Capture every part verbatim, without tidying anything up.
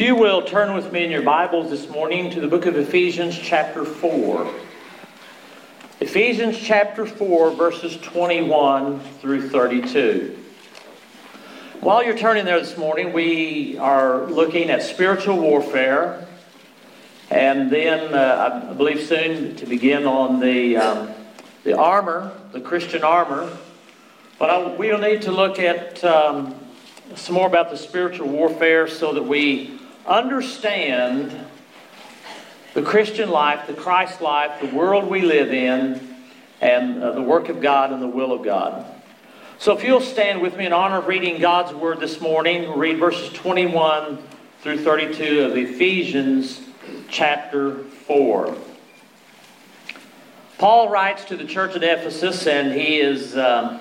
If you will, turn with me in your Bibles this morning to the book of Ephesians chapter four. Ephesians chapter four, verses twenty-one through thirty-two. While you're turning there this morning, we are looking at spiritual warfare. And then, uh, I believe soon to begin on the, um, the armor, the Christian armor. But I, we'll need to look at um, some more about the spiritual warfare so that we understand the Christian life, the Christ life, the world we live in, and uh, the work of God and the will of God. So if you'll stand with me in honor of reading God's Word this morning, we'll read verses twenty-one through thirty-two of Ephesians chapter four. Paul writes to the church at Ephesus, and he is um,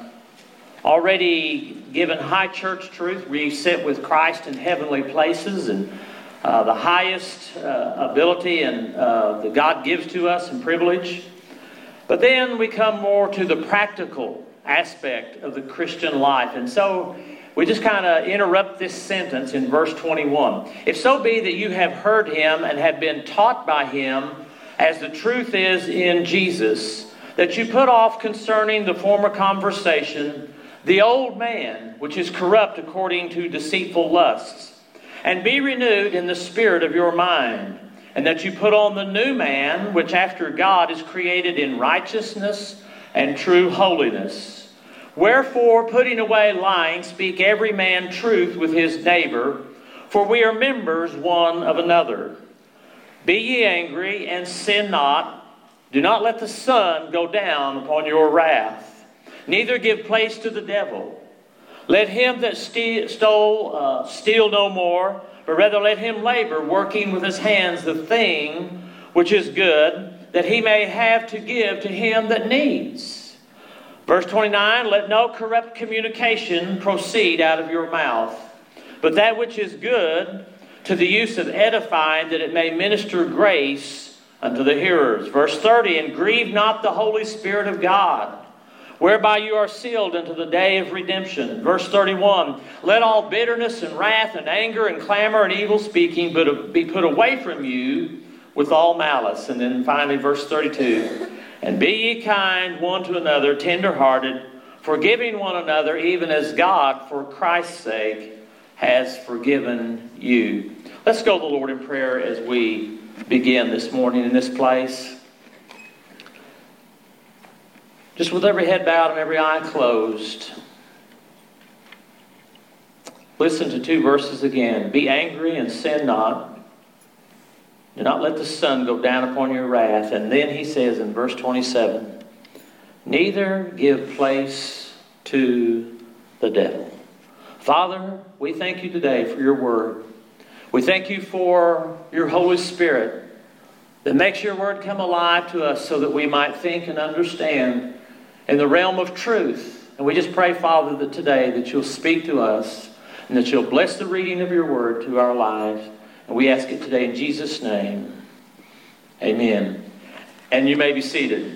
already given high church truth. We sit with Christ in heavenly places, and uh, the highest uh, ability and uh, that God gives to us and privilege. But then we come more to the practical aspect of the Christian life. And so we just kind of interrupt this sentence in verse twenty-one. If so be that you have heard him and have been taught by him, as the truth is in Jesus, that you put off concerning the former conversation the old man, which is corrupt according to deceitful lusts, and be renewed in the spirit of your mind, and that you put on the new man, which after God is created in righteousness and true holiness. Wherefore, putting away lying, speak every man truth with his neighbor, for we are members one of another. Be ye angry, and sin not. Do not let the sun go down upon your wrath. Neither give place to the devil. Let him that ste- stole uh, steal no more, but rather let him labor, working with his hands the thing which is good, that he may have to give to him that needs. Verse twenty-nine, let no corrupt communication proceed out of your mouth, but that which is good, to the use of edifying, that it may minister grace unto the hearers. Verse thirty, and grieve not the Holy Spirit of God, whereby you are sealed unto the day of redemption. Verse thirty-one, let all bitterness and wrath and anger and clamor and evil speaking but be put away from you with all malice. And then finally verse thirty-two, and be ye kind one to another, tender-hearted, forgiving one another, even as God, for Christ's sake, has forgiven you. Let's go to the Lord in prayer as we begin this morning in this place. Just with every head bowed and every eye closed, listen to two verses again. Be angry and sin not. Do not let the sun go down upon your wrath. And then he says in verse twenty-seven, neither give place to the devil. Father, we thank you today for your word. We thank you for your Holy Spirit that makes your word come alive to us so that we might think and understand in the realm of truth. And we just pray, Father, that today that you'll speak to us and that you'll bless the reading of your word to our lives. And we ask it today in Jesus' name. Amen. And you may be seated.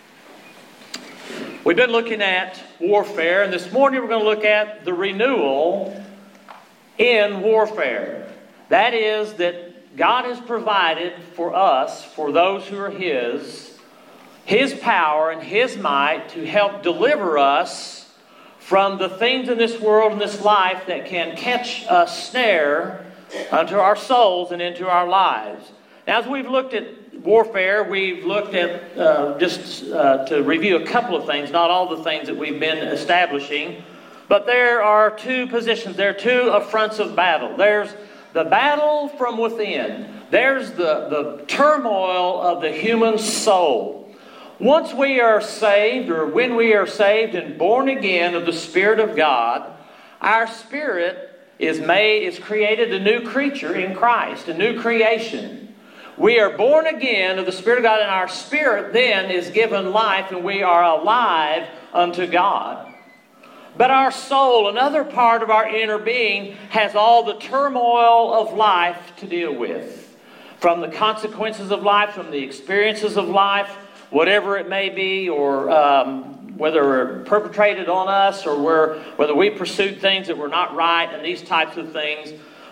We've been looking at warfare, and this morning we're going to look at the renewal in warfare. That is that God has provided for us, for those who are His, His power and His might to help deliver us from the things in this world and this life that can catch a snare unto our souls and into our lives. Now, as we've looked at warfare, we've looked at, uh, just uh, to review a couple of things, not all the things that we've been establishing, but there are two positions, there are two affronts of battle. There's the battle from within. There's the, the turmoil of the human soul. Once we are saved, or when we are saved and born again of the Spirit of God, our spirit is made, is created a new creature in Christ, a new creation. We are born again of the Spirit of God, and our spirit then is given life, and we are alive unto God. But our soul, another part of our inner being, has all the turmoil of life to deal with. From the consequences of life, from the experiences of life, whatever it may be, or um, whether perpetrated on us, or where, whether we pursued things that were not right, and these types of things.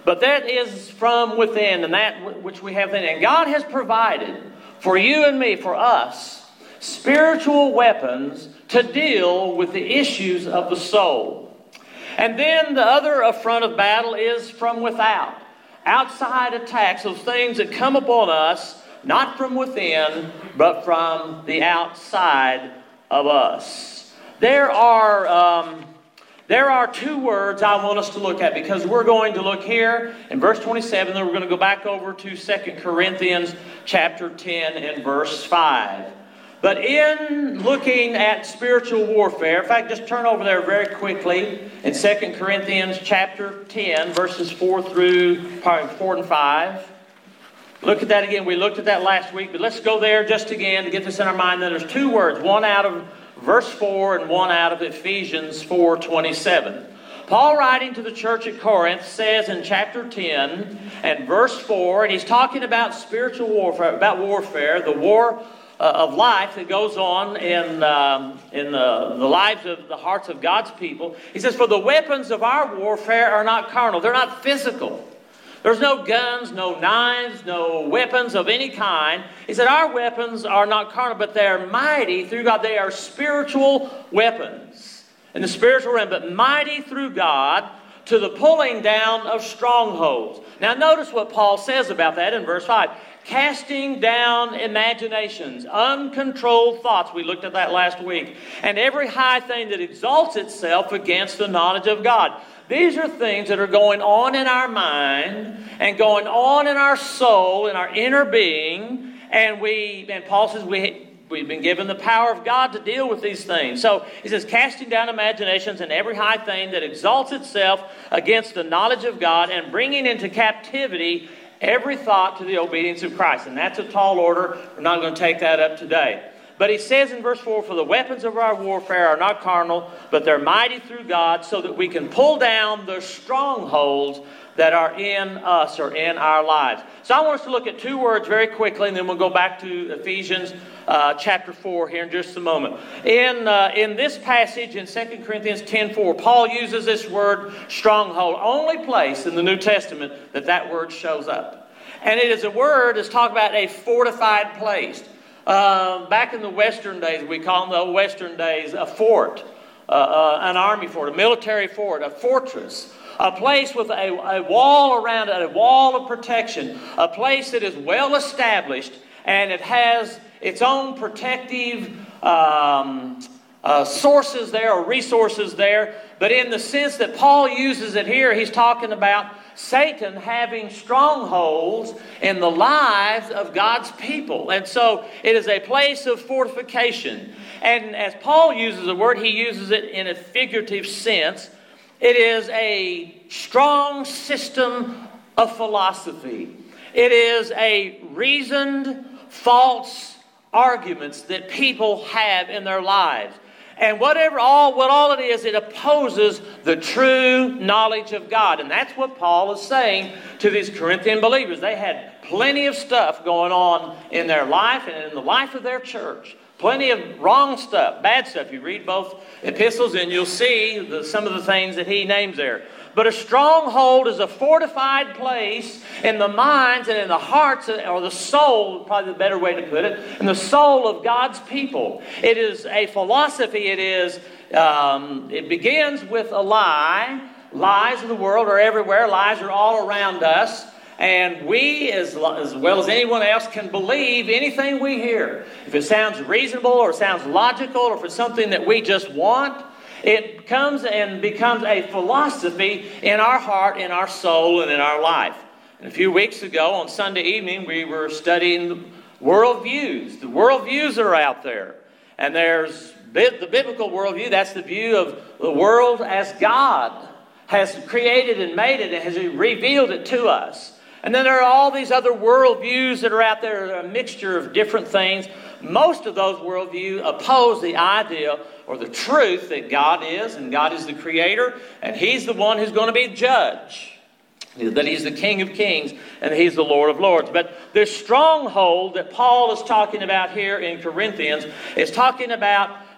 But that is from within, and that which we have within. And God has provided for you and me, for us, spiritual weapons to deal with the issues of the soul. And then the other front of battle is from without. Outside attacks, those things that come upon us, not from within, but from the outside of us. There are um, there are two words I want us to look at, because we're going to look here in verse twenty-seven, then we're going to go back over to Second Corinthians chapter ten and verse five. But in looking at spiritual warfare, in fact, just turn over there very quickly in Second Corinthians chapter ten, verses four through probably four and five. Look at that again. We looked at that last week, but let's go there just again to get this in our mind. Then there's two words, one out of verse four and one out of Ephesians four twenty-seven. Paul, writing to the church at Corinth, says in chapter ten and verse four, and he's talking about spiritual warfare, about warfare, the war Uh, of life that goes on in, um, in the, the lives of the hearts of God's people. He says, for the weapons of our warfare are not carnal. They're not physical. There's no guns, no knives, no weapons of any kind. He said, our weapons are not carnal, but they're mighty through God. They are spiritual weapons in the spiritual realm, but mighty through God to the pulling down of strongholds. Now notice what Paul says about that in verse five. Casting down imaginations, uncontrolled thoughts. We looked at that last week. And every high thing that exalts itself against the knowledge of God. These are things that are going on in our mind and going on in our soul, in our inner being. And we, and Paul says we, we've been given the power of God to deal with these things. So he says, casting down imaginations and every high thing that exalts itself against the knowledge of God, and bringing into captivity every thought to the obedience of Christ. And that's a tall order. We're not going to take that up today. But he says in verse four, for the weapons of our warfare are not carnal, but they're mighty through God, so that we can pull down the strongholds that are in us or in our lives. So I want us to look at two words very quickly, and then we'll go back to Ephesians uh, chapter four here in just a moment. In uh, in this passage in Second Corinthians ten four, Paul uses this word stronghold. Only place in the New Testament that that word shows up. And it is a word that's talking about a fortified place. Uh, back in the Western days, we call them the Western days, a fort, uh, uh, an army fort, a military fort, a fortress. A place with a, a wall around it, a wall of protection. A place that is well established, and it has its own protective um, uh, sources there or resources there. But in the sense that Paul uses it here, he's talking about Satan having strongholds in the lives of God's people. And so it is a place of fortification. And as Paul uses the word, he uses it in a figurative sense. It is a strong system of philosophy. It is a reasoned, false arguments that people have in their lives. And whatever all what all it is, it opposes the true knowledge of God. And that's what Paul is saying to these Corinthian believers. They had plenty of stuff going on in their life and in the life of their church. Plenty of wrong stuff, bad stuff. You read both epistles and you'll see the, some of the things that he names there. But a stronghold is a fortified place in the minds and in the hearts, or the soul, probably the better way to put it, in the soul of God's people. It is a philosophy. It is. Um, it begins with a lie. Lies of the world are everywhere. Lies are all around us. And we, as, as well as anyone else, can believe anything we hear. If it sounds reasonable or sounds logical, or if it's something that we just want, it comes and becomes a philosophy in our heart, in our soul, and in our life. And a few weeks ago on Sunday evening, we were studying worldviews. The worldviews that are out there. And there's the biblical worldview. That's the view of the world as God has created and made it and has revealed it to us. And then there are all these other worldviews that are out there, that are a mixture of different things. Most of those worldviews oppose the idea or the truth that God is, and God is the creator, and He's the one who's going to be judge. That He's the King of Kings, and He's the Lord of Lords. But this stronghold that Paul is talking about here in Corinthians is talking about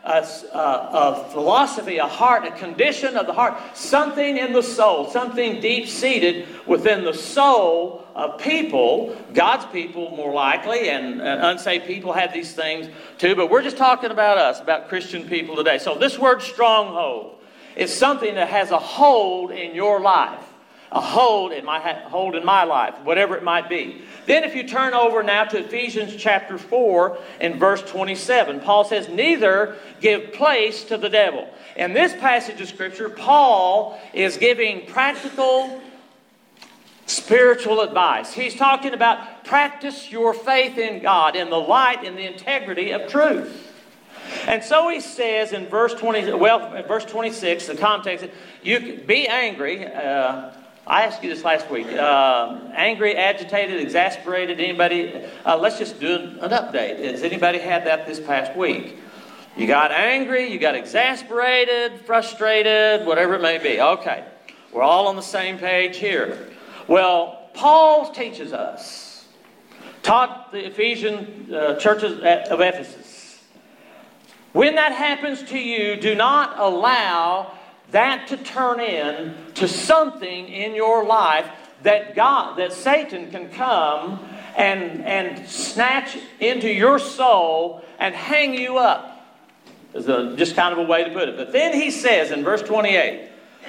a, a, a philosophy, a heart, a condition of the heart, something in the soul, something deep-seated within the soul of people, God's people more likely, and, and unsaved people have these things too, but we're just talking about us, about Christian people today. So this word stronghold is something that has a hold in your life. A hold in my hold in my life, whatever it might be. Then if you turn over now to Ephesians chapter four and verse twenty-seven, Paul says, neither give place to the devil. In this passage of Scripture, Paul is giving practical spiritual advice. He's talking about practice your faith in God, in the light, in the integrity of truth. And so he says in verse twenty, well, verse twenty-six, the context, you be angry. Uh, I asked you this last week. Uh, angry, agitated, exasperated. Anybody? Uh, let's just do an, an update. Has anybody had that this past week? You got angry, you got exasperated, frustrated, whatever it may be. Okay, we're all on the same page here. Well, Paul teaches us, taught the Ephesian uh, churches of Ephesus. When that happens to you, do not allow that to turn in to something in your life that God, that Satan can come and, and snatch into your soul and hang you up. Is a, just kind of a way to put it. But then he says in verse twenty-eight,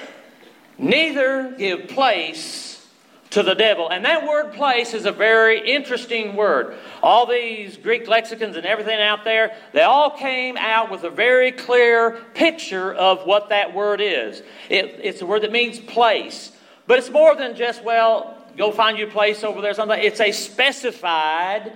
neither give place to the devil. And that word place is a very interesting word. All these Greek lexicons and everything out there, they all came out with a very clear picture of what that word is. It, it's a word that means place. But it's more than just, well, go find you a place over there. Something. It's a specified,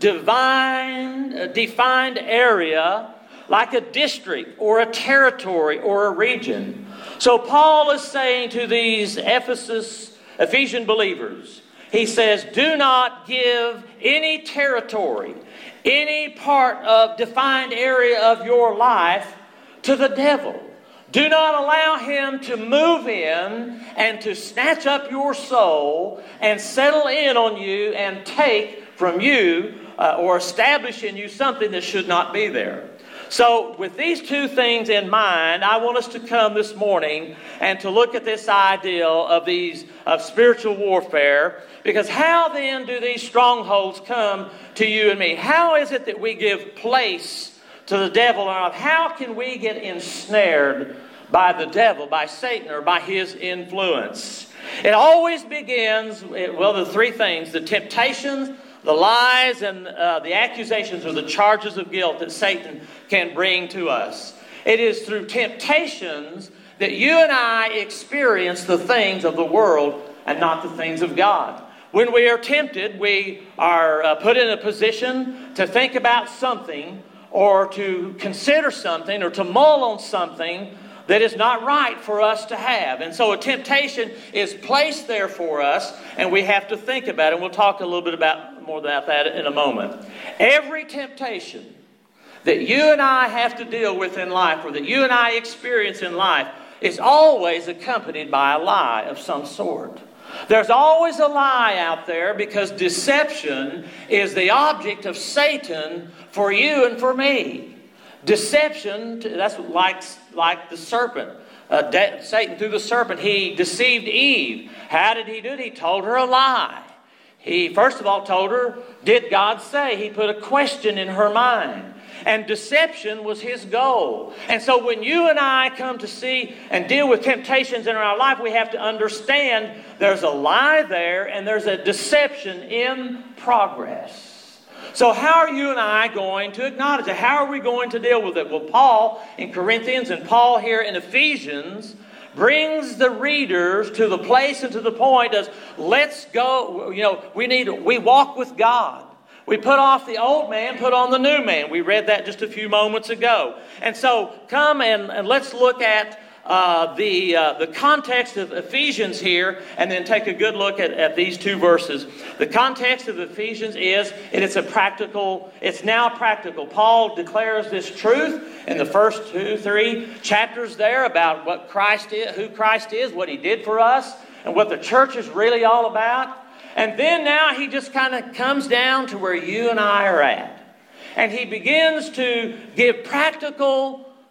divine, uh, defined area, like a district or a territory or a region. So Paul is saying to these Ephesus Ephesian believers, he says, do not give any territory, any part of defined area of your life to the devil. Do not allow him to move in and to snatch up your soul and settle in on you and take from you uh, or establish in you something that should not be there. So with these two things in mind, I want us to come this morning and to look at this ideal of these of spiritual warfare. Because how then do these strongholds come to you and me? How is it that we give place to the devil? How can we get ensnared by the devil, by Satan, or by his influence? It always begins, well, the three things, the temptations, the lies, and uh, the accusations or the charges of guilt that Satan can bring to us. It is through temptations that you and I experience the things of the world and not the things of God. When we are tempted, we are uh, put in a position to think about something or to consider something or to mull on something that is not right for us to have. And so a temptation is placed there for us, and we have to think about it. And we'll talk a little bit about more about that in a moment. Every temptation that you and I have to deal with in life, or that you and I experience in life, is always accompanied by a lie of some sort. There's always a lie out there, because deception is the object of Satan for you and for me. Deception, that's like, like the serpent. Uh, de- Satan, through the serpent, he deceived Eve. How did he do it? He told her a lie. He, first of all, told her, did God say? He put a question in her mind. And deception was his goal. And so when you and I come to see and deal with temptations in our life, we have to understand there's a lie there and there's a deception in progress. So how are you and I going to acknowledge it? How are we going to deal with it? Well, Paul in Corinthians and Paul here in Ephesians brings the readers to the place and to the point of, let's go, you know, we need, we walk with God. We put off the old man, put on the new man. We read that just a few moments ago. And so come and, and let's look at uh, the uh, the context of Ephesians here, and then take a good look at, at these two verses. The context of Ephesians is, and it's a practical, it's now practical. Paul declares this truth in the first two, three chapters there about what Christ is, who Christ is, what he did for us, and what the church is really all about. And then now he just kind of comes down to where you and I are at. And he begins to give practical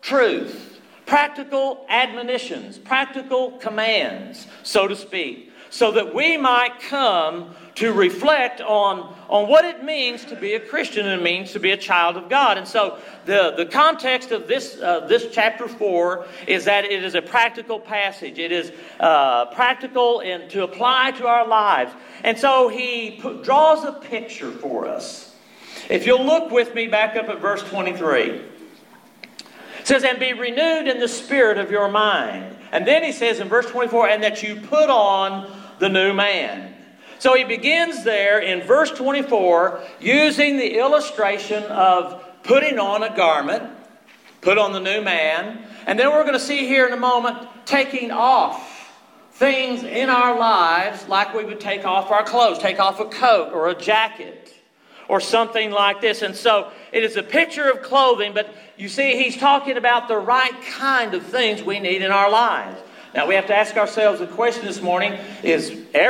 truth, practical admonitions, practical commands, so to speak, so that we might come to reflect on, on what it means to be a Christian and it means to be a child of God. And so the, the context of this, uh, this chapter four is that it is a practical passage. It is uh, practical in, to apply to our lives. And so he put, draws a picture for us. If you'll look with me back up at verse twenty-three. It says, and be renewed in the spirit of your mind. And then he says in verse twenty-four, and that you put on the new man. So he begins there in verse twenty-four using the illustration of putting on a garment, put on the new man. And then we're going to see here in a moment taking off things in our lives like we would take off our clothes, take off a coat or a jacket or something like this. And so it is a picture of clothing, but you see he's talking about the right kind of things we need in our lives. Now we have to ask ourselves the question this morning, is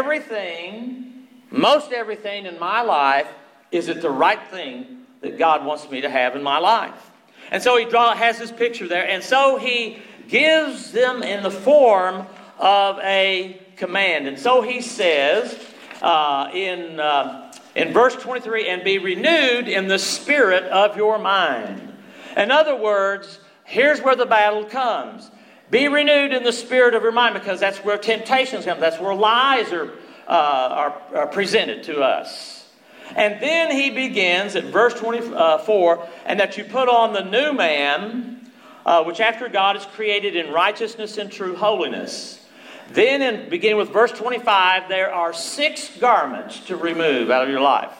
everything, most everything in my life, is it the right thing that God wants me to have in my life? And so he draw, has this picture there, and so he gives them in the form of a command. And so he says uh, in, uh, in verse twenty-three, and be renewed in the spirit of your mind. In other words, here's where the battle comes. Be renewed in the spirit of your mind, because that's where temptations come. That's where lies are, uh, are, are presented to us. And then he begins at verse twenty-four, and that you put on the new man, uh, which after God is created in righteousness and true holiness. Then, in beginning with verse twenty-five, there are six garments to remove out of your life.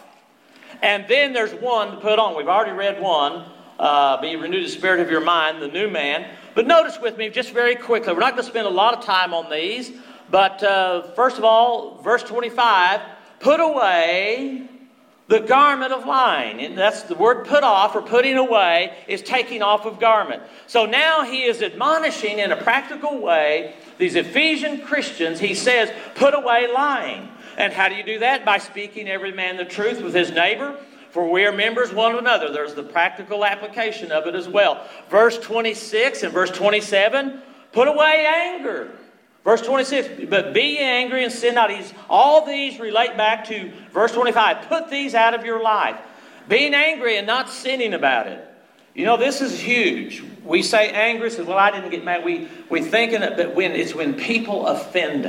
And then there's one to put on. We've already read one. Uh, be renewed in the spirit of your mind, the new man. But notice with me just very quickly, we're not going to spend a lot of time on these, but uh, first of all, verse twenty-five, put away the garment of lying. And that's the word put off or putting away is taking off of garment. So now he is admonishing in a practical way these Ephesian Christians. He says, put away lying. And how do you do that? By speaking every man the truth with his neighbor. For we are members one of another. There's the practical application of it as well. Verse twenty-six and verse twenty-seven, put away anger. Verse twenty-six, but be ye angry and sin not. He's, all these relate back to verse twenty-five. Put these out of your life. Being angry and not sinning about it. You know, this is huge. We say angry, says, well, I didn't get mad. We, we thinking it, but when it's when people offend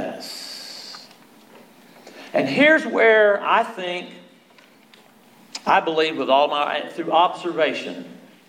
us. And here's where I think, I believe with all my, through observation,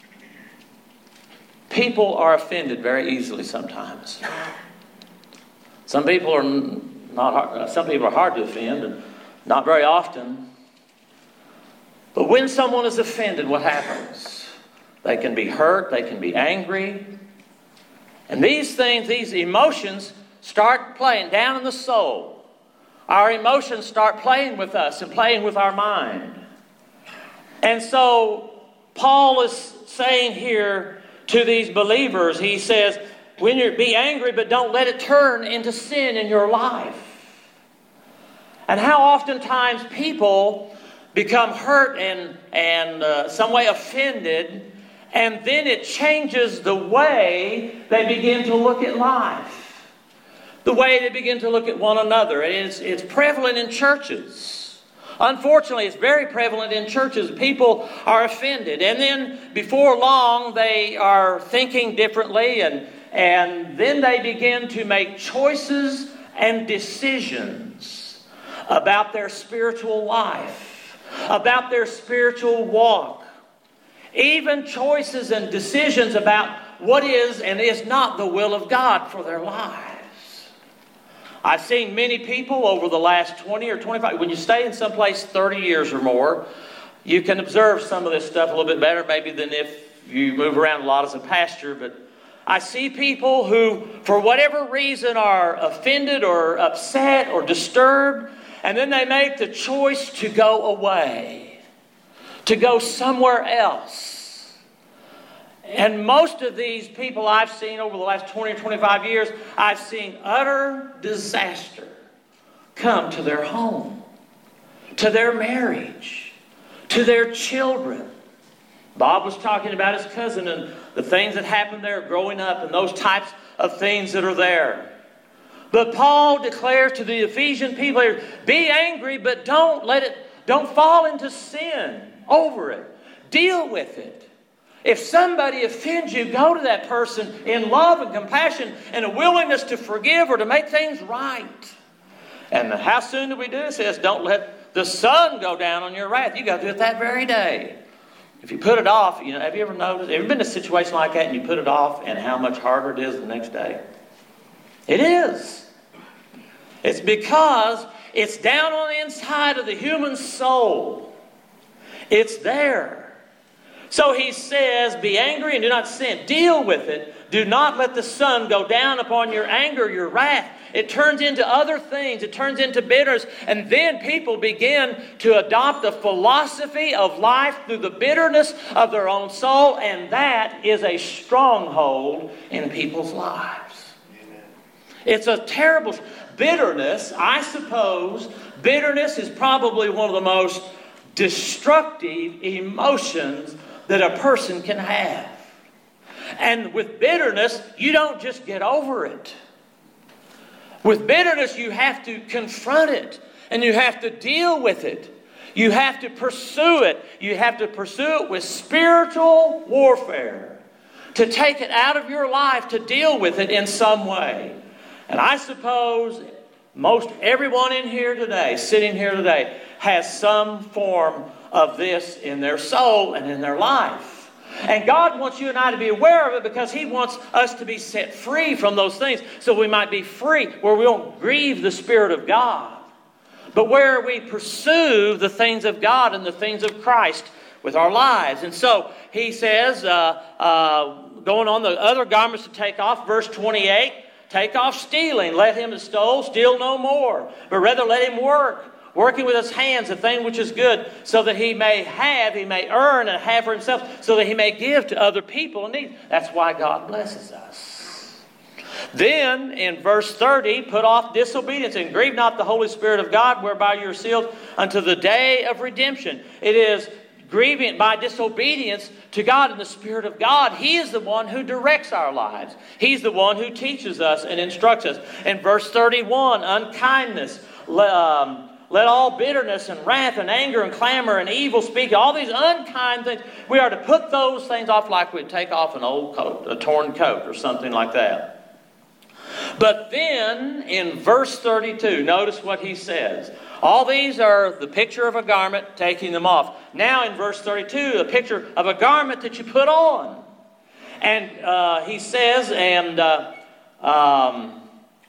people are offended very easily sometimes. Some people are not hard, some people are hard to offend, and not very often. But when someone is offended, what happens? They can be hurt, they can be angry. And these things, these emotions start playing down in the soul. Our emotions start playing with us and playing with our mind. And so Paul is saying here to these believers, he says, when you be angry, but don't let it turn into sin in your life. And how oftentimes people become hurt and, and uh, some way offended, and then it changes the way they begin to look at life. The way they begin to look at one another. It's, it's prevalent in churches. Unfortunately, it's very prevalent in churches. People are offended. And then before long, they are thinking differently. And, and then they begin to make choices and decisions about their spiritual life, about their spiritual walk. Even choices and decisions about what is and is not the will of God for their lives. I've seen many people over the last twenty or twenty-five, when you stay in some place thirty years or more, you can observe some of this stuff a little bit better maybe than if you move around a lot as a pastor. But I see people who, for whatever reason, are offended or upset or disturbed, and then they make the choice to go away, to go somewhere else. And most of these people I've seen over the last twenty or twenty-five years, I've seen utter disaster come to their home, to their marriage, to their children. Bob was talking about his cousin and the things that happened there growing up and those types of things that are there. But Paul declares to the Ephesian people here, be angry, but don't let it, don't fall into sin over it. Deal with it. If somebody offends you, go to that person in love and compassion and a willingness to forgive or to make things right. And how soon do we do it? It says, don't let the sun go down on your wrath. You got to do it that very day. If you put it off, you know, have you ever noticed, have you been in a situation like that and you put it off and how much harder it is the next day? It is. It's because it's down on the inside of the human soul. It's there. So he says, be angry and do not sin. Deal with it. Do not let the sun go down upon your anger, your wrath. It turns into other things. It turns into bitterness. And then people begin to adopt a philosophy of life through the bitterness of their own soul. And that is a stronghold in people's lives. Amen. It's a terrible... Bitterness, I suppose, bitterness is probably one of the most destructive emotions that a person can have. And with bitterness, you don't just get over it. With bitterness, you have to confront it. And you have to deal with it. You have to pursue it. You have to pursue it with spiritual warfare. To take it out of your life, to deal with it in some way. And I suppose most everyone in here today, sitting here today, has some form of this in their soul and in their life. And God wants you and I to be aware of it because He wants us to be set free from those things so we might be free, where we don't grieve the Spirit of God, but where we pursue the things of God and the things of Christ with our lives. And so He says, uh, uh, going on the other garments to take off, verse twenty-eight, take off stealing. Let him that stole steal no more, but rather let him work, working with his hands the thing which is good, so that he may have, he may earn and have for himself, so that he may give to other people in need. That's why God blesses us. Then in verse thirty, put off disobedience and grieve not the Holy Spirit of God, whereby you are sealed unto the day of redemption. It is grieving by disobedience to God and the Spirit of God. He is the one who directs our lives. He's the one who teaches us and instructs us. In verse thirty-one, unkindness, um, let all bitterness and wrath and anger and clamor and evil speaking, all these unkind things, we are to put those things off like we'd take off an old coat, a torn coat or something like that. But then in verse thirty-two, notice what he says. All these are the picture of a garment, taking them off. Now in verse thirty-two, a picture of a garment that you put on. And uh, he says, and uh, um,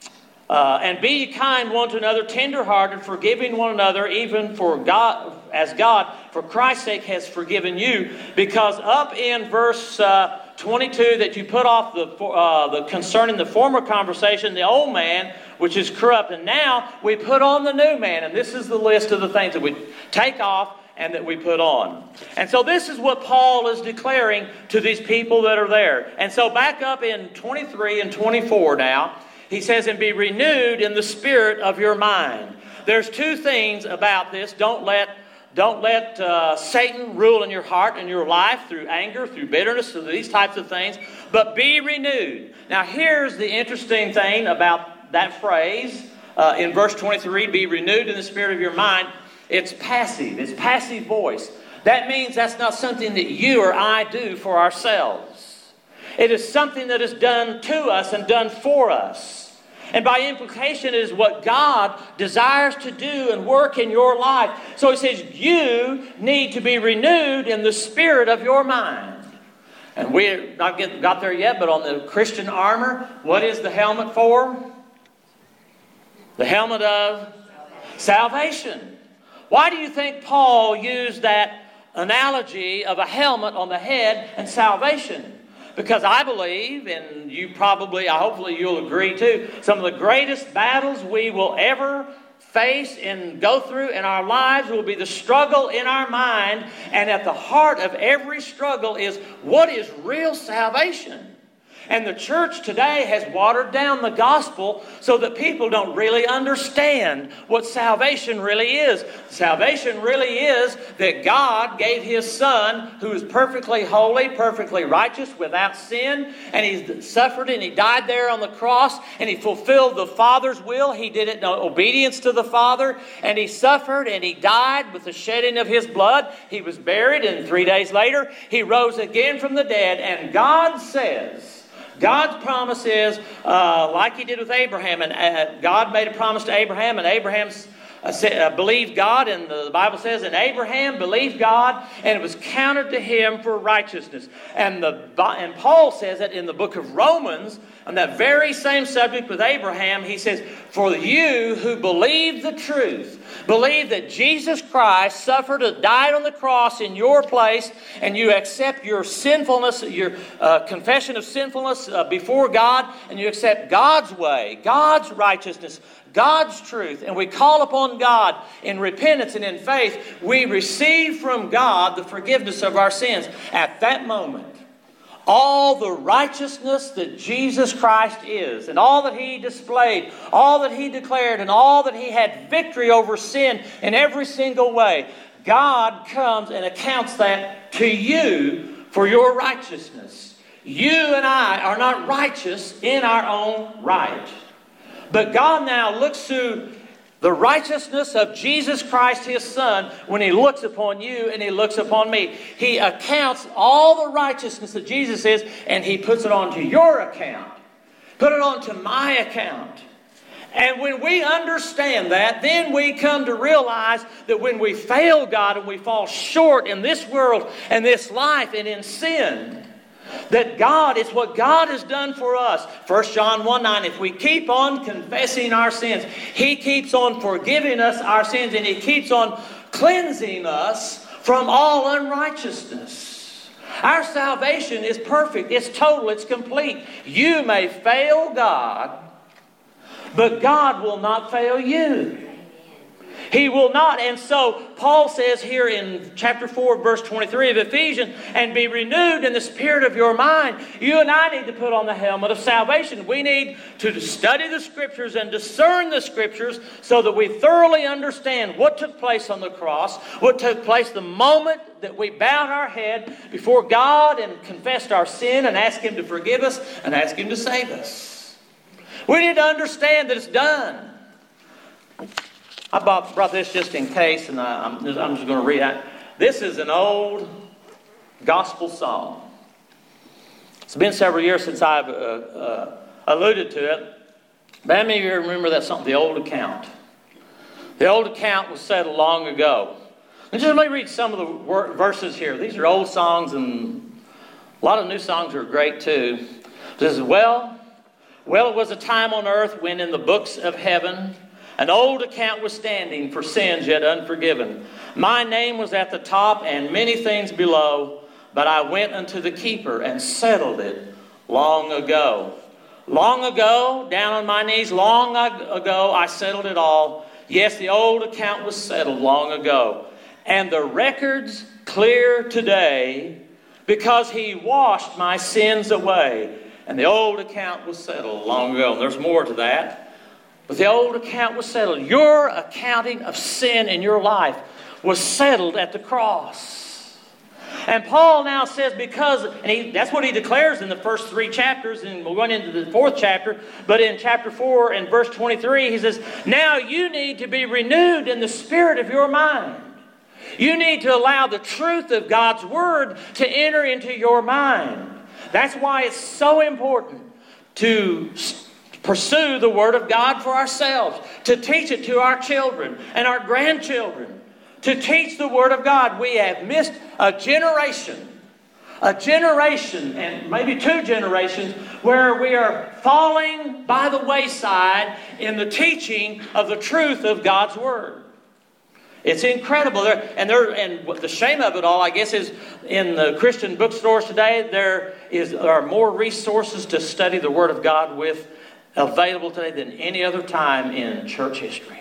uh, and be ye kind one to another, tenderhearted, forgiving one another, even for God, as God, for Christ's sake, has forgiven you. Because up in verse uh, twenty-two, that you put off the uh, the concerning the former conversation, the old man, which is corrupt, and now we put on the new man. And this is the list of the things that we take off and that we put on. And so this is what Paul is declaring to these people that are there. And so back up in twenty-three and twenty-four now, he says, and be renewed in the spirit of your mind. There's two things about this. Don't let Don't let uh, Satan rule in your heart and your life through anger, through bitterness, through these types of things. But be renewed. Now here's the interesting thing about that phrase uh, in verse twenty-three, be renewed in the spirit of your mind. It's passive. It's passive voice. That means that's not something that you or I do for ourselves. It is something that is done to us and done for us. And by implication, it is what God desires to do and work in your life. So he says, you need to be renewed in the spirit of your mind. And we're not get, got there yet, but on the Christian armor, what is the helmet for? The helmet of salvation. Why do you think Paul used that analogy of a helmet on the head and salvation? Because I believe, and you probably, hopefully you'll agree too, some of the greatest battles we will ever face and go through in our lives will be the struggle in our mind. And at the heart of every struggle is, what is real salvation? And the church today has watered down the gospel so that people don't really understand what salvation really is. Salvation really is that God gave His Son, who is perfectly holy, perfectly righteous, without sin, and He suffered and He died there on the cross, and He fulfilled the Father's will. He did it in obedience to the Father, and He suffered and He died with the shedding of His blood. He was buried, and three days later, He rose again from the dead. And God says, God's promise is, uh, like He did with Abraham, and uh, God made a promise to Abraham, and Abraham uh, uh, believed God, and the Bible says, and Abraham believed God, and it was counted to him for righteousness. And the and Paul says that in the book of Romans, on that very same subject with Abraham, he says, for you who believe the truth, believe that Jesus Christ suffered and died on the cross in your place, and you accept your sinfulness, your uh, confession of sinfulness uh, before God, and you accept God's way, God's righteousness, God's truth, and we call upon God in repentance and in faith, we receive from God the forgiveness of our sins. At that moment, all the righteousness that Jesus Christ is, and all that He displayed, all that He declared, and all that He had victory over sin in every single way, God comes and accounts that to you for your righteousness. You and I are not righteous in our own right. But God now looks to the righteousness of Jesus Christ, His Son, when He looks upon you and He looks upon me. He accounts all the righteousness that Jesus is, and He puts it onto your account. Put it onto my account. And when we understand that, then we come to realize that when we fail God and we fall short in this world and this life and in sin, that God, it's what God has done for us. First John one nine, if we keep on confessing our sins, He keeps on forgiving us our sins, and He keeps on cleansing us from all unrighteousness. Our salvation is perfect, it's total, it's complete. You may fail God, but God will not fail you. He will not. And so Paul says here in chapter four, verse twenty-three of Ephesians, and be renewed in the spirit of your mind. You and I need to put on the helmet of salvation. We need to study the Scriptures and discern the Scriptures so that we thoroughly understand what took place on the cross, what took place the moment that we bowed our head before God and confessed our sin and asked Him to forgive us and asked Him to save us. We need to understand that it's done. I brought, brought this just in case, and I, I'm, just, I'm just going to read it. This is an old gospel song. It's been several years since I've uh, uh, alluded to it. But how many of you remember that song, The Old Account? The Old Account was settled long ago. And just let me read some of the wor- verses here. These are old songs, and a lot of new songs are great too. It says, well, well, it was a time on earth when in the books of heaven an old account was standing for sins yet unforgiven. My name was at the top and many things below, but I went unto the keeper and settled it long ago. Long ago, down on my knees, long ago, I settled it all. Yes, the old account was settled long ago. And the record's clear today because He washed my sins away. And the old account was settled long ago. And there's more to that. But the old account was settled. Your accounting of sin in your life was settled at the cross. And Paul now says because, and he, that's what he declares in the first three chapters, and we're going into the fourth chapter, but in chapter four and verse twenty-three, he says, now you need to be renewed in the spirit of your mind. You need to allow the truth of God's Word to enter into your mind. That's why it's so important to pursue the Word of God for ourselves, to teach it to our children and our grandchildren, to teach the Word of God. We have missed a generation, a generation and maybe two generations where we are falling by the wayside in the teaching of the truth of God's Word. It's incredible. There, and, there, and the shame of it all, I guess, is in the Christian bookstores today, there, is, there are more resources to study the Word of God with available today than any other time in church history.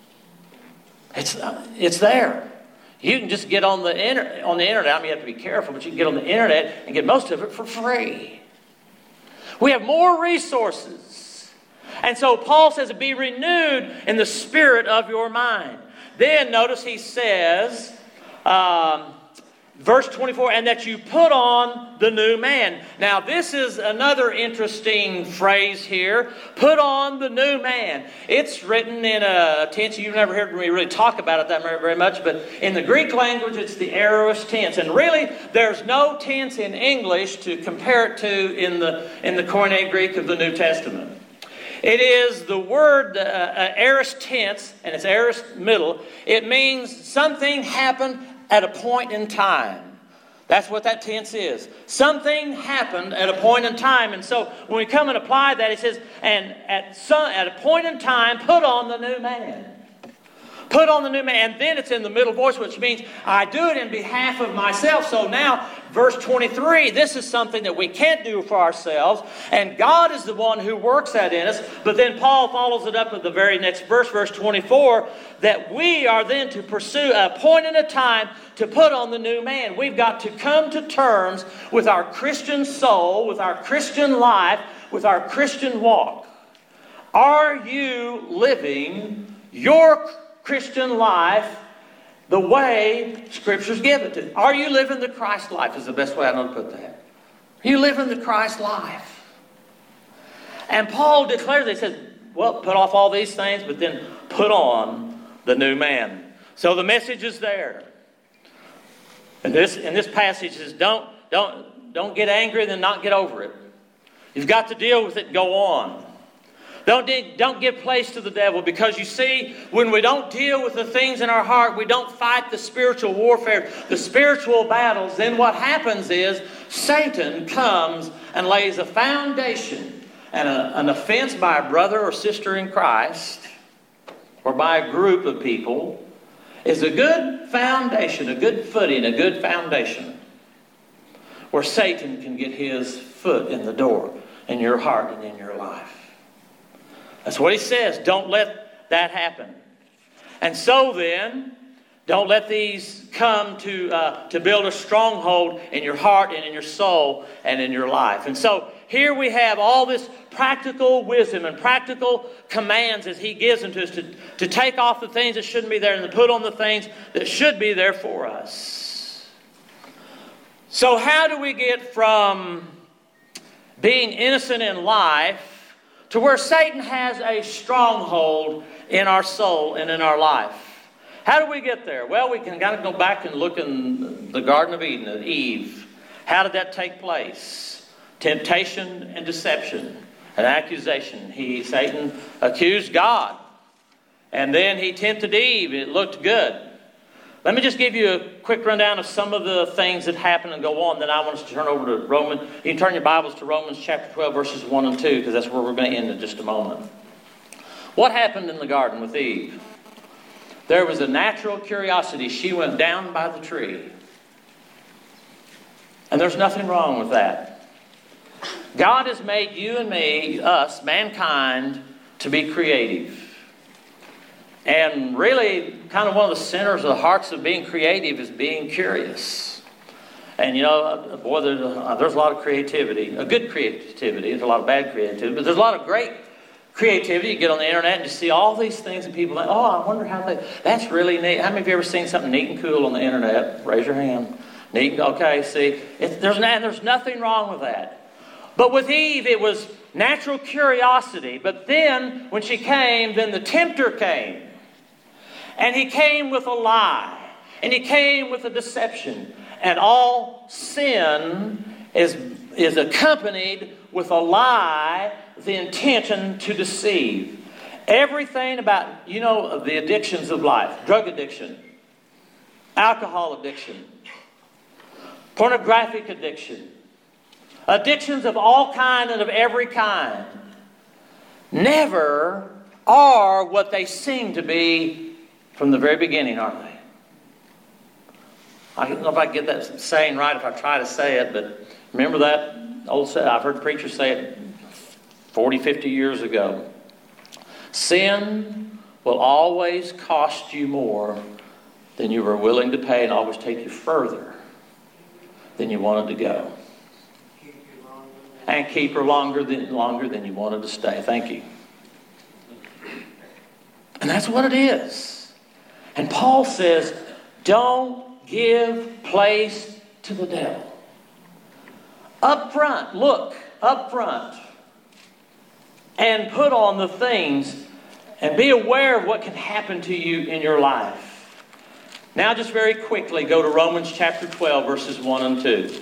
It's, it's there. You can just get on the, inter, on the internet. I mean, you have to be careful, but you can get on the internet and get most of it for free. We have more resources. And so Paul says, be renewed in the spirit of your mind. Then notice he says, um, verse twenty-four, and that you put on the new man. Now this is another interesting phrase here. Put on the new man. It's written in a tense. You've never heard me really talk about it that very much, but in the Greek language it's the aorist tense. And really there's no tense in English to compare it to in the, in the Koine Greek of the New Testament. It is the word uh, uh, aorist tense, and it's aorist middle. It means something happened at a point in time. That's what that tense is. Something happened at a point in time. And so when we come and apply that, it says, and at some, at a point in time, put on the new man. Put on the new man. And then it's in the middle voice, which means I do it in behalf of myself. So now, verse twenty-three, this is something that we can't do for ourselves. And God is the one who works that in us. But then Paul follows it up with the very next verse, verse twenty-four, that we are then to pursue a point in a time to put on the new man. We've got to come to terms with our Christian soul, with our Christian life, with our Christian walk. Are you living your Christian life the way Scriptures give it to? Are you living the Christ life is the best way I know to put that. Are you living the Christ life? And Paul declares, he says, well, put off all these things, but then put on the new man. So the message is there. And this, in this passage is don't, don't, don't get angry and then not get over it. You've got to deal with it and go on. Don't, don't give place to the devil, because you see, when we don't deal with the things in our heart, we don't fight the spiritual warfare, the spiritual battles, then what happens is Satan comes and lays a foundation and a, an offense by a brother or sister in Christ or by a group of people is a good foundation, a good footing, a good foundation where Satan can get his foot in the door in your heart and in your life. That's what he says. Don't let that happen. And so then, don't let these come to uh, to build a stronghold in your heart and in your soul and in your life. And so here we have all this practical wisdom and practical commands as he gives them to us to, to take off the things that shouldn't be there and to put on the things that should be there for us. So how do we get from being innocent in life to where Satan has a stronghold in our soul and in our life? How do we get there? Well, we can kind of go back and look in the Garden of Eden at Eve. How did that take place? Temptation and deception, an accusation. He, Satan, accused God. And then he tempted Eve. It looked good. Let me just give you a quick rundown of some of the things that happen and go on. Then I want us to turn over to Romans. You can turn your Bibles to Romans chapter twelve, verses one and two, because that's where we're going to end in just a moment. What happened in the garden with Eve? There was a natural curiosity. She went down by the tree. And there's nothing wrong with that. God has made you and me, us, mankind, to be creative. And really, kind of one of the centers of the hearts of being creative is being curious. And you know, boy, there's a, there's a lot of creativity. A good creativity. There's a lot of bad creativity. But there's a lot of great creativity. You get on the internet and you see all these things and people think, oh, I wonder how they... That's really neat. How many of you ever seen something neat and cool on the internet? Raise your hand. Neat. Okay, see. It, there's, there's nothing wrong with that. But with Eve, it was natural curiosity. But then, when she came, then the tempter came. And he came with a lie. And he came with a deception. And all sin is, is accompanied with a lie, the intention to deceive. Everything about, you know, the addictions of life. Drug addiction. Alcohol addiction. Pornographic addiction. Addictions of all kind and of every kind. Never are what they seem to be from the very beginning, aren't they? I don't know if I get that saying right if I try to say it, but remember that old saying? I've heard preachers say it forty, fifty years ago. Sin will always cost you more than you were willing to pay and always take you further than you wanted to go. and keep her longer than, longer than you wanted to stay. Thank you. And that's what it is. And Paul says, don't give place to the devil. Up front, look, up front. And put on the things and be aware of what can happen to you in your life. Now just very quickly go to Romans chapter twelve, verses one and two.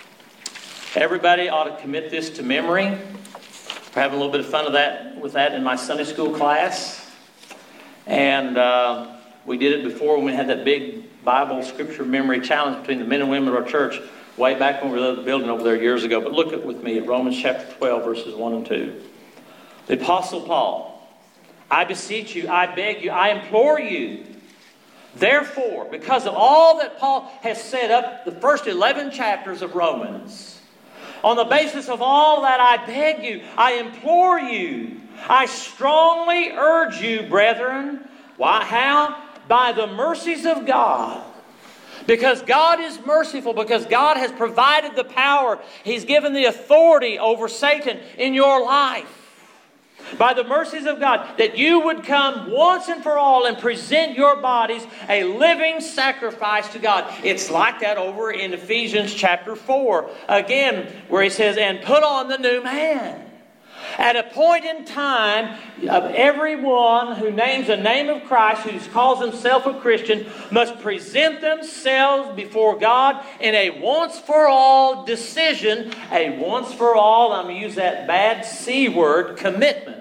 Everybody ought to commit this to memory. We're having a little bit of fun of that with that in my Sunday school class. And uh, we did it before when we had that big Bible scripture memory challenge between the men and women of our church way back when we were building over there years ago. But look at with me at Romans chapter twelve, verses one and two. The Apostle Paul, I beseech you, I beg you, I implore you, therefore, because of all that Paul has set up the first eleven chapters of Romans, on the basis of all that, I beg you, I implore you, I strongly urge you, brethren. Why? How? By the mercies of God. Because God is merciful, because God has provided the power, He's given the authority over Satan in your life. By the mercies of God, that you would come once and for all and present your bodies a living sacrifice to God. It's like that over in Ephesians chapter four. Again, where he says, and put on the new man. At a point in time, of everyone who names the name of Christ, who calls himself a Christian, must present themselves before God in a once-for-all decision, a once-for-all, I'm going to use that bad C word, commitment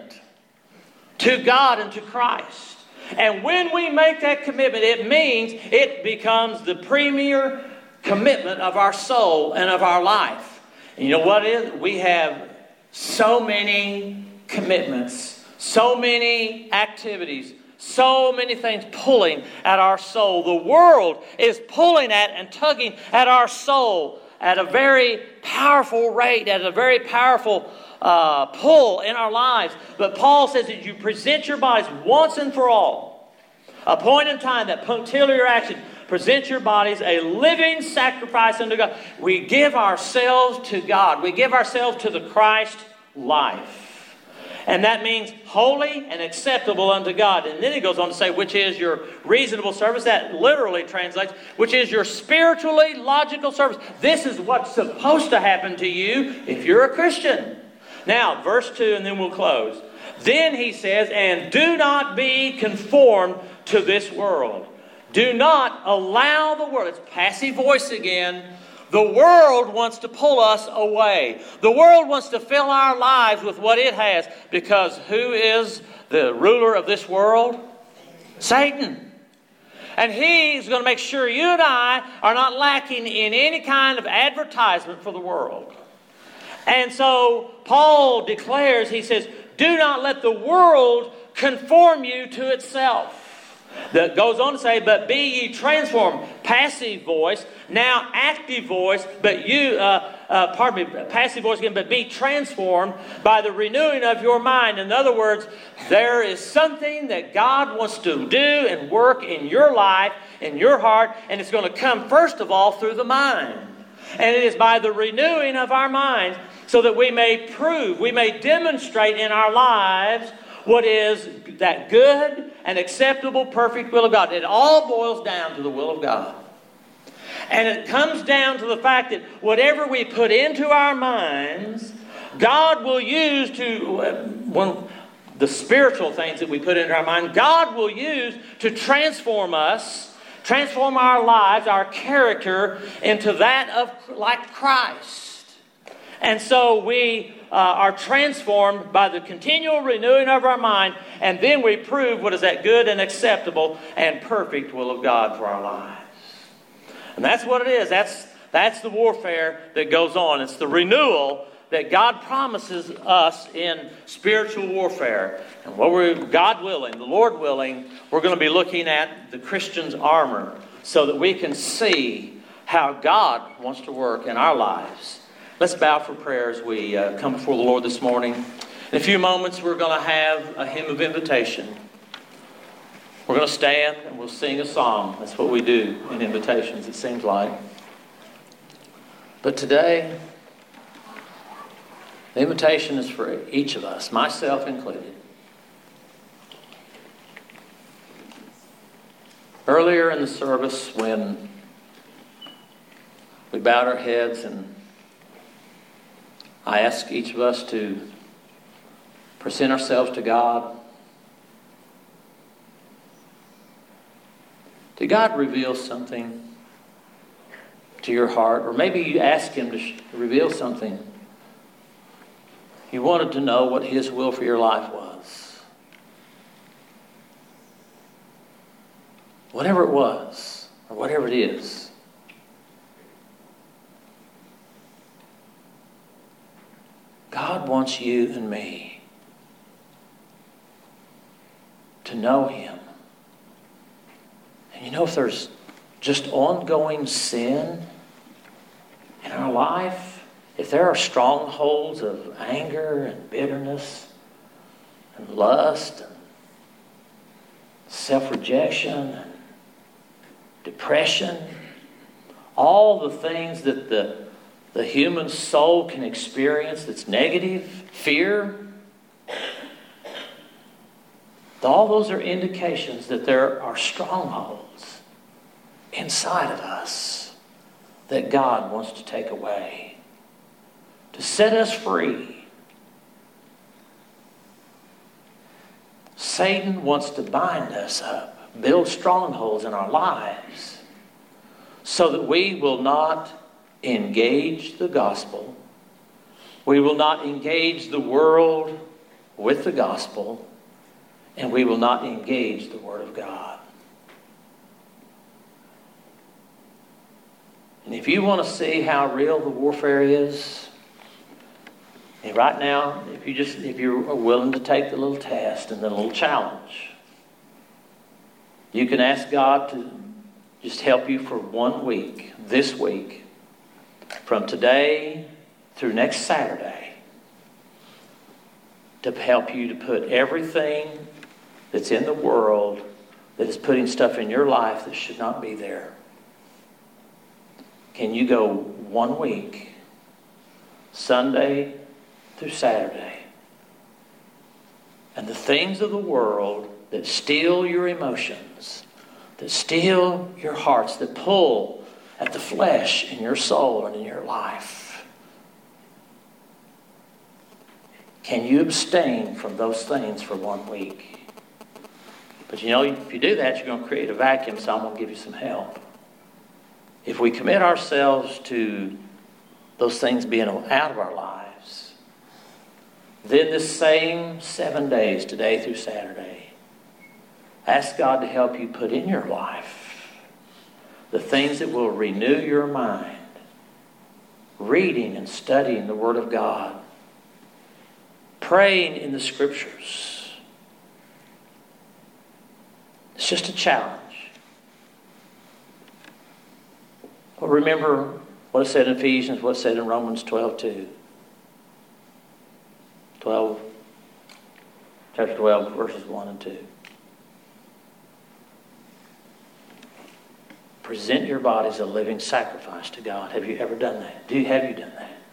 to God and to Christ. And when we make that commitment, it means it becomes the premier commitment of our soul and of our life. And you know what it is? We have so many commitments, so many activities, so many things pulling at our soul. The world is pulling at and tugging at our soul at a very powerful rate, at a very powerful uh, pull in our lives. But Paul says that you present your bodies once and for all. A point in time, that punctiliar action, present your bodies a living sacrifice unto God. We give ourselves to God. We give ourselves to the Christ life. And that means holy and acceptable unto God. And then he goes on to say, which is your reasonable service. That literally translates, which is your spiritually logical service. This is what's supposed to happen to you if you're a Christian. Now, verse two, and then we'll close. Then he says, and do not be conformed to this world. Do not allow the world. It's passive voice again. The world wants to pull us away. The world wants to fill our lives with what it has. Because who is the ruler of this world? Satan. And he's going to make sure you and I are not lacking in any kind of advertisement for the world. And so Paul declares, he says, do not let the world conform you to itself. That goes on to say, but be ye transformed. Passive voice, now active voice, but you, uh, uh, pardon me, passive voice again, but be transformed by the renewing of your mind. In other words, there is something that God wants to do and work in your life, in your heart, and it's going to come first of all through the mind. And it is by the renewing of our minds so that we may prove, we may demonstrate in our lives what is that good and acceptable, perfect will of God. It all boils down to the will of God. And it comes down to the fact that whatever we put into our minds, God will use to, uh, one, the spiritual things that we put into our mind, God will use to transform us, transform our lives, our character into that of like Christ. And so we uh, are transformed by the continual renewing of our mind, and then we prove what is that good and acceptable and perfect will of God for our lives. And that's what it is. That's, that's the warfare that goes on. It's the renewal that God promises us in spiritual warfare. And what we're, God willing, the Lord willing, we're going to be looking at the Christian's armor so that we can see how God wants to work in our lives. Let's bow for prayer as we uh, come before the Lord this morning. In a few moments, we're going to have a hymn of invitation. We're going to stand and we'll sing a song. That's what we do in invitations, it seems like. But today, The invitation is for each of us, myself included. Earlier in the service, when we bowed our heads and I asked each of us to present ourselves to God, did God reveal something to your heart? Or maybe you asked Him to sh- reveal something. You wanted to know what His will for your life was. Whatever it was, or whatever it is. God wants you and me to know Him. And you know, if there's just ongoing sin in our life, if there are strongholds of anger and bitterness and lust and self-rejection and depression, all the things that the, the human soul can experience that's negative, fear, all those are indications that there are strongholds inside of us that God wants to take away, to set us free. Satan wants to bind us up, build strongholds in our lives so that we will not engage the gospel. We will not engage the world with the gospel, and we will not engage the Word of God. And if you want to see how real the warfare is, and right now, if you just if you're willing to take the little test and the little challenge, you can ask God to just help you for one week, this week, from today through next Saturday, to help you to put everything that's in the world that is putting stuff in your life that should not be there. Can you go one week, Sunday through Saturday, and the things of the world that steal your emotions, that steal your hearts, that pull at the flesh in your soul and in your life, can you abstain from those things for one week? But you know, if you do that, you're going to create a vacuum, so I'm going to give you some help. If we commit ourselves to those things being out of our lives, then this same seven days, today through Saturday, ask God to help you put in your life the things that will renew your mind, reading and studying the Word of God, praying in the Scriptures. It's just a challenge. Well, remember what it said in Ephesians, what it said in Romans twelve two. twelve, chapter twelve, verses one and two. Present your bodies a living sacrifice to God. Have you ever done that? Do you, have you done that?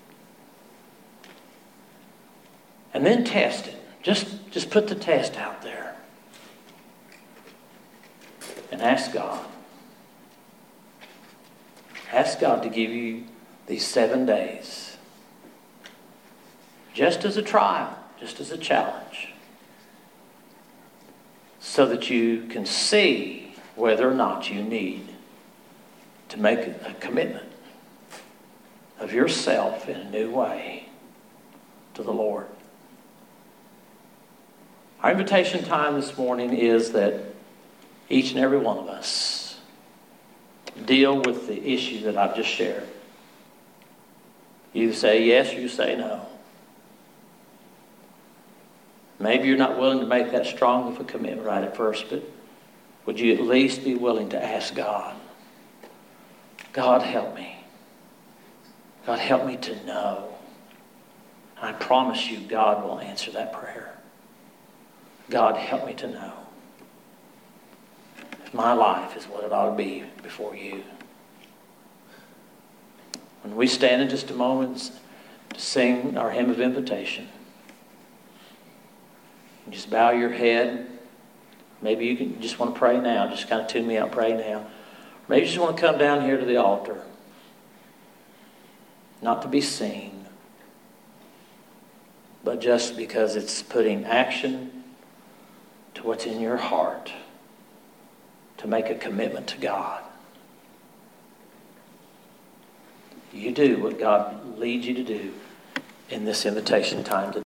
And then test it. Just, just put the test out there. And ask God. Ask God to give you these seven days. Just as a trial. Just as a challenge. So that you can see whether or not you need to make a commitment of yourself in a new way to the Lord. Our invitation time this morning is that each and every one of us deal with the issue that I've just shared. You say yes or you say no. Maybe you're not willing to make that strong of a commitment right at first, but would you at least be willing to ask God, God, help me. God, help me to know. And I promise you, God will answer that prayer. God, help me to know if my life is what it ought to be before you. When we stand in just a moment, to sing our hymn of invitation. Just bow your head. Maybe you can just want to pray now. Just kind of tune me out, pray now. Maybe you just want to come down here to the altar. Not to be seen, but just because it's putting action to what's in your heart to make a commitment to God. You do what God leads you to do in this invitation time today.